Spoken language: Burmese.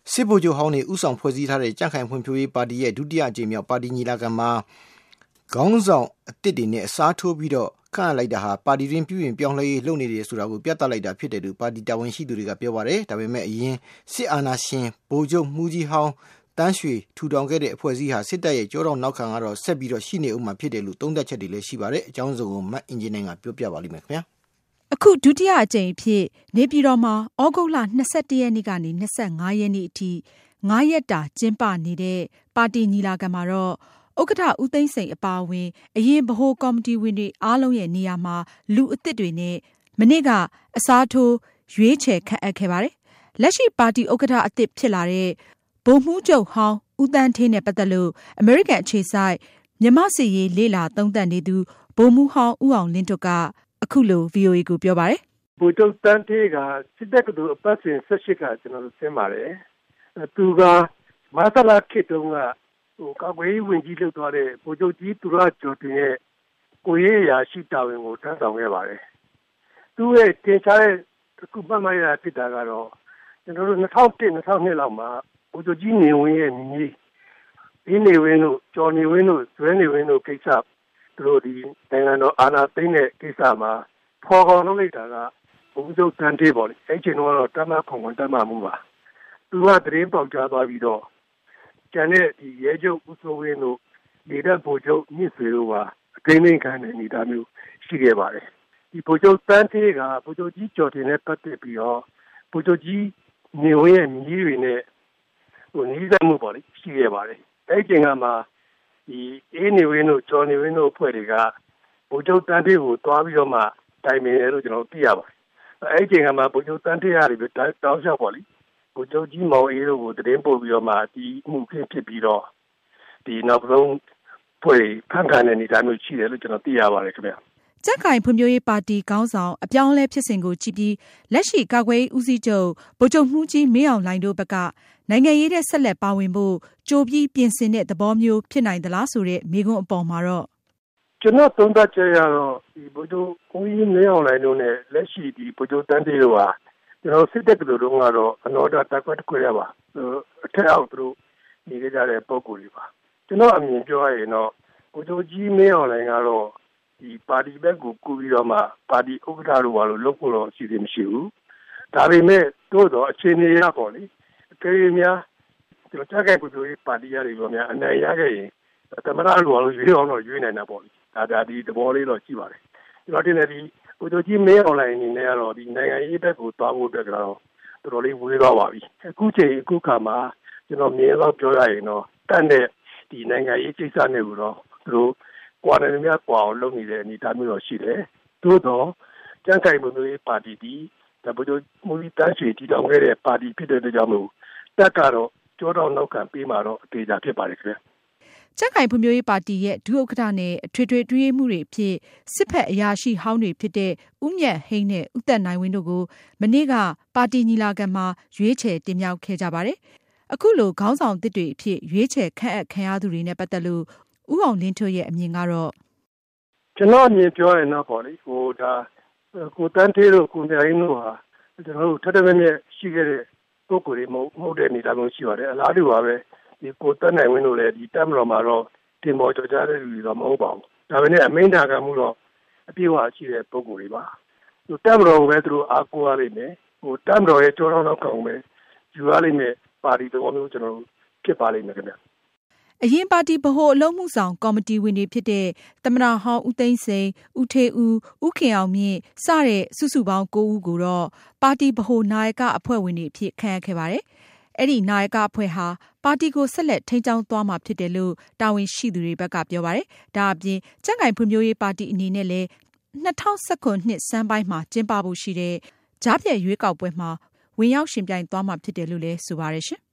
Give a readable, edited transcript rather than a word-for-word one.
စစ်ဗိုလ်ချုပ်ဟောင်းတွေဥဆောင်ဖွဲ့စည်းထားတဲ့ကြံ့ခိုင်ဖွံ့ဖြိုးရေးပါတီရဲ့ဒုတိယအကြိမ်မြောက်ပါတီညီလာခံမှာခေါင်းဆောင်အသစ်တွေနဲ့အစားထိုးပြီးတော့ခန့်အပ်လိုက်တာဟာပါတီတွင်ပြုရင်ပြောင်းလဲရေးလုပ်နေတယ်ဆိုတာကိုပြသလိုက်တာဖြစ်တယ်လို့ပါတီတာဝန်ရှိသူတွေကပြောပါတယ်။ဒါပေမဲ့အရင်စစ်အာဏာရှင်ဗိုလ်ချုပ်မှုကြီးဟောင်းတန်းရွှေထူထောင်ခဲ့တဲ့အဖွဲ့အစည်းဟာစစ်တပ်ရဲ့ကြောတောင်နောက်ခံကတော့ဆက်ပြီးတော့ရှိနေဦးမှာဖြစ်တယ်လို့သုံးသပ်ချက်တွေလည်းရှိပါတယ်။အကြောင်းစုံကိုမတ်အင်ဂျင်နီယာကပြောပြပါလိမ့်မယ်ခင်ဗျာ။အခုဒုတိယအကြိမ်အဖြစ်နေပြည်တော်မှာဩဂုတ်လ21ရက်နေ့ကနေ25ရက်နေ့အထိ9ရက်တာကျင်းပနေတဲ့ပါတီညီလာခံမှာတော့ဥက္ကဋ္ဌဦးသိန်းစိန်အပါအဝင်အရင်ဗဟိုကော်မတီဝင်တွေအားလုံးရဲ့နေရာမှာလူအသစ်တွေနဲ့မနေ့ကအစားထိုးရွေးချယ်ခန့်အပ်ခဲ့ပါတယ်။လက်ရှိပါတီဥက္ကဋ္ဌအသစ်ဖြစ်လာတဲ့ဗိုလ်မှူးချုပ်ဟောင်းဦးသန်းဌေးနဲ့ပတ်သက်လို့အမေရိကန်အခြေစိုက်မြန်မာစစ်ရေးလေ့လာသုံးသပ်နေသူဗိုလ်မှူးဟောင်းဦးအောင်လင်းထွတ်ကအခုလို VOA ကိုပြောပါတယ်။ဗိုလ်ချုပ်သန်းဌေးကစစ်တပ်ကသူအပတ်စဉ်18ကကျွန်တော်တို့ဆင်းပါတယ်။သူကမဆလာခေတုံးကကာကွယ်ရေးဝန်ကြီးလုပ်သွားတဲ့ဗိုလ်ချုပ်ကြီးသူရကျော်တင်ရဲ့ကိုရေးရာရှိတာဝန်ကိုထမ်းဆောင်ခဲ့ပါတယ်။သူရဲ့တင်ချတဲ့ခုမှတ်မှတ်ရဖြစ်တာကတော့ကျွန်တော်တို့2001-2002လောက်မှာဗိုလ်ချုပ်ကြီးနေဝင်းရဲ့မြေဒီနေဝင်းတို့ကျော်နေဝင်းတို့ဇွဲနေဝင်းတို့ကိစ္စသူတို့ဒီနိုင်ငံတော်အာဏာသိမ်းတဲ့ကိစ္စမှာဖော်ကောင်လုပ်လိုက်တာကဗိုလ်ချုပ်တန်းတေးပေါ့လေအဲ့ချိန်တော့တမခုံတမမှုပါသူကတရင်ပေါက်ကြားသွားပြီးတော့ကျန်တဲ့ဒီရဲချုပ်ဦးစိုးဝင်းတို့လေတပ်ဗိုလ်ချုပ်မြင့်ဆွေတို့ကအထိန်းသိမ်းခံတဲ့အနေအထားမျိုးရှိခဲ့ပါတယ်ဒီဗိုလ်ချုပ်တန်းတေးကဗိုလ်ချုပ်ကြီးကျော်တင်နဲ့ပတ်သက်ပြီးတော့ဗိုလ်ချုပ်ကြီးနေဝင်းရဲ့မြည်တွေနဲ့နီးစပ်မှုပေါ့လေရှိခဲ့ပါတယ်အဲ့ချိန်ကမှဒီအေးနေဝင်းတို့ကျော်နေဝင်းတို့အဖွဲ့တွေကဗိုလ်ချုပ်တန်းတေးကိုတွားပြီးတော့မှတိုင်ပင်တယ်လို့ကျွန်တော်သိရပါတယ်အဲ့ချိန်ကမှဗိုလ်ချုပ်တန်းတေးရတယ်ပြီးတောင်းလျှောက်ပေါ့လေဗိုလ်ချုပ်ကြီးမောင်အေးတို့ကိုတရင်ပို့ပြီးတော့မှဒီမှုခင်းဖြစ်ပြီးတော့ဒီနောက်ဆုံးဖွဲ့ခန့်ခံတဲ့အနေအထားမျိုးရှိတယ်လို့ကျွန်တော်သိရပါတယ်ခင်ဗျာကြံ့ခိုင်ဖွံ့ဖြိုးရေးပါတီခေါင်းဆောင်အပြောင်းအလဲဖြစ်စဉ်ကိုကြည့်ပြီးလက်ရှိကာကွယ်ရေးဦးစီးချုပ်ဗိုလ်ချုပ်မှူးကြီးမင်းအောင်လှိုင်တို့ဘက်ကနိုင်ငံရေးတဲ့ဆက်လက်ပါဝင်ဖို့ကြိုပြီးပြင်ဆင်တဲ့သဘောမျိုးဖြစ်နိုင်သလားဆိုတဲ့မေးခွန်းအပေါ်မှာတော့ကျွန်တော်သုံးသပ်ချက်ရတော့ဒီဗိုလ်ချုပ်မှူးကြီးမင်းအောင်လှိုင်တို့နဲ့လက်ရှိဒီဗိုလ်ချုပ်တန်းတေးတို့ဟာကျွန်တော်စစ်တပ်ကတို့ကတော့အနော်တာတက်ခွက်တစ်ခွက်ရပါအထက်အောက်သူတို့နေကြတဲ့ပုံကိုယ်တွေပါကျွန်တော်အမြင်ပြောရရင်တော့ဗိုလ်ချုပ်ကြီးမင်းအောင်လှိုင်ကတော့ဒီပါတီဘက်ကိုကူပြီးတော့မှပါတီဥက္ကဋ္ဌတို့ဘာလို့လုပ်ဖို့တော့အစီအစဉ်မရှိဘူးဒါပေမဲ့တို့တော့အခြေအနေရပေါ့လေအကယ်၍များကျွန်တော်ကြက်ကြိုက်ပူပူရေးပါတီရတွေပေါ့များအနိုင်ရခဲ့ရင်သမရလိုဘာလို့ရွေးအောင်တော့ရွေးနိုင်တာပေါ့လေဒါဒီသဘောလေးတော့ရှိပါတယ်ကျွန်တော်တင်တယ်ဒီဗိုလ်ချုပ်ကြီးမင်းအောင်လှိုင်အနေနဲ့ကတော့ဒီနိုင်ငံရေးဘက်ကိုသွားဖို့အတွက်ကတော့တော်တော်လေးဝေးသွားပါပြီအခုချိန်အခုခါမှာကျွန်တော်မြင်တော့ပြောရရင်တော့တန်တဲ့ဒီနိုင်ငံရေးကိစ္စနဲ့ကိုတော့သူတို့ကွာတယ်များကွာအောင်လုပ်နေတဲ့အနေအထားမျိုးတော့ရှိတယ်သို့တော့ကြံ့ခိုင်မှုမျိုးပါတီဒီဗိုလ်ချုပ်မှူးကြီးတန်းရွှေတည်ထောင်ခဲ့တဲ့ပါတီဖြစ်တဲ့အတွက်ကြောင့်မို့တက်ကတော့ကြောတော့နောက်ခံပေးမှာတော့အသေးချာဖြစ်ပါတယ်ခင်ဗျာကြံ့ခိုင်ဖွံ့ဖြိုးရေးပါတီရဲ့ဒုဥက္ကဋ္ဌနဲ့အထွေထွေအတွင်းရေးမှူးတွေဖြစ်စစ်ဖက်အရာရှိဟောင်းတွေဖြစ်တဲ့ဦးမြတ်ဟိန်းနဲ့ဦးသက်နိုင်ဝင်းတို့ကိုမနေ့ကပါတီညီလာခံမှာရွေးချယ်တင်မြှောက်ခဲ့ကြပါတယ်။အခုလိုခေါင်းဆောင်သစ်တွေအဖြစ်ရွေးချယ်ခန့်အပ်ခံရသူတွေနဲ့ပတ်သက်လို့ဦးအောင်လင်းထွတ်ရဲ့အမြင်ကတော့ကျွန်တော်အမြင်ပြောရင်တော့ပေါ့လေဒါကိုတန်းသေးတို့ကိုမြိုင်တို့ဟာကျွန်တော်တို့ထပ်ထပ်မြက်ရှိခဲ့တဲ့ပုဂ္ဂိုလ်တွေမဟုတ်တဲ့အနေအထားမျိုးရှိပါတယ်အလားတူပါပဲဒီကိုတက်နိုင်ဝင်းတို့လည်းဒီတက်မတော်မှာတော့တင်ပေါ်ကြော်ကြားတဲ့လူတွေတော့မဟုတ်ပါဘူးဒါပေမဲ့အမိန့်ထားကမှုတော့အပြည့်အဝရှိတဲ့ပုဂ္ဂိုလ်တွေပါတက်မတော်ကိုပဲသူတို့အားကိုးရလိမ့်မယ်တက်မတော်ရဲ့ကြောတော့ကောင်ပဲယူရလိမ့်မယ်ပါတီတော်မျိုးကျွန်တော်တို့ဖြစ်ပါလိမ့်မယ်ခင်ဗျအရင်ပါတီဗဟိုအလုံးမှုဆောင်ကော်မတီဝင်တွေဖြစ်တဲ့သမ္မတဟောင်းဦးသိန်းစိန်ဦးထေဦးဦးခင်အောင်မြင့်စတဲ့စုစုပေါင်း9ဦးကိုတော့ပါတီဗဟိုနာယကအဖွဲ့ဝင်တွေအဖြစ်ခန့်အပ်ခဲ့ပါတယ်။အဲ့ဒီနာယကအဖွဲ့ဟာပါတီကိုဆက်လက်ထိန်းကျောင်းသွားမှာဖြစ်တယ်လို့တာဝန်ရှိသူတွေဘက်ကပြောပါတယ်။ဒါအပြင်ကြံ့ခိုင်ဖွံ့ဖြိုးရေးပါတီအနေနဲ့လည်း2019နှစ်စမ်းပိုင်းမှာကျင်းပဖို့ရှိတဲ့ကြားဖြတ်ရွေးကောက်ပွဲမှာဝင်ရောက်ရှင်ပြိုင်သွားမှာဖြစ်တယ်လို့လည်းဆိုပါတယ်ရှင်။